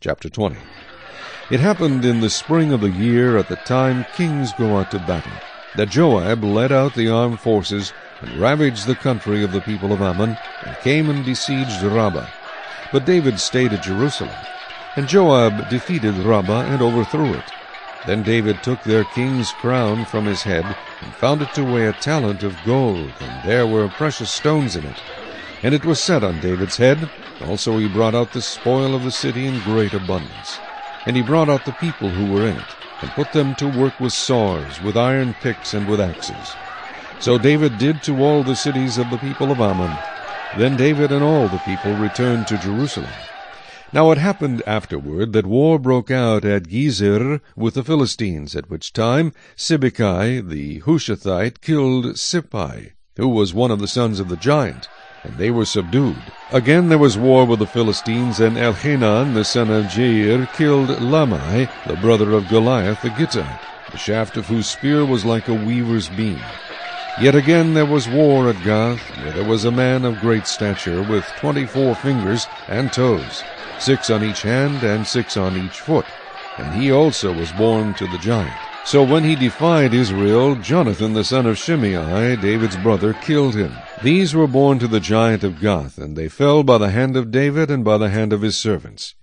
Chapter 20. It happened in the spring of the year, at the time kings go out to battle, that Joab led out the armed forces and ravaged the country of the people of Ammon, and came and besieged Rabbah. But David stayed at Jerusalem. And Joab defeated Rabbah and overthrew it. Then David took their king's crown from his head, and found it to weigh a talent of gold, and there were precious stones in it. And it was set on David's head. Also he brought out the spoil of the city in great abundance. And he brought out the people who were in it, and put them to work with saws, with iron picks, and with axes. So David did to all the cities of the people of Ammon. Then David and all the people returned to Jerusalem. Now it happened afterward that war broke out at Gezer with the Philistines, at which time Sibbecai the Hushathite killed Sippai, who was one of the sons of the giant, and they were subdued. Again there was war with the Philistines, and Elhanan the son of Jair killed Lamai, the brother of Goliath the Gittite, the shaft of whose spear was like a weaver's beam. Yet again there was war at Gath, where there was a man of great stature, with 24 fingers and toes, 6 on each hand and 6 on each foot, and he also was born to the giant. So when he defied Israel, Jonathan the son of Shimei, David's brother, killed him. These were born to the giant of Gath, and they fell by the hand of David and by the hand of his servants.